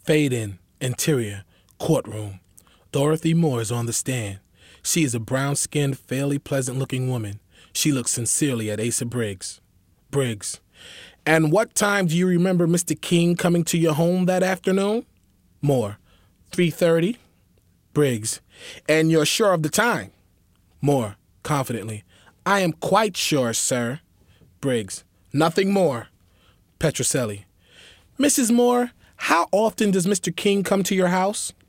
Fade in, interior, courtroom. Dorothy Moore is on the stand. She is a brown-skinned, fairly pleasant-looking woman. She looks sincerely at Asa Briggs. Briggs: "And what time do you remember Mr. King coming to your home that afternoon?" Moore: 3:30. Briggs: "And you're sure of the time?" Moore, confidently: "I am quite sure, sir." Briggs: "Nothing more." Petrocelli: "Mrs. Moore, how often does Mr. King come to your house?"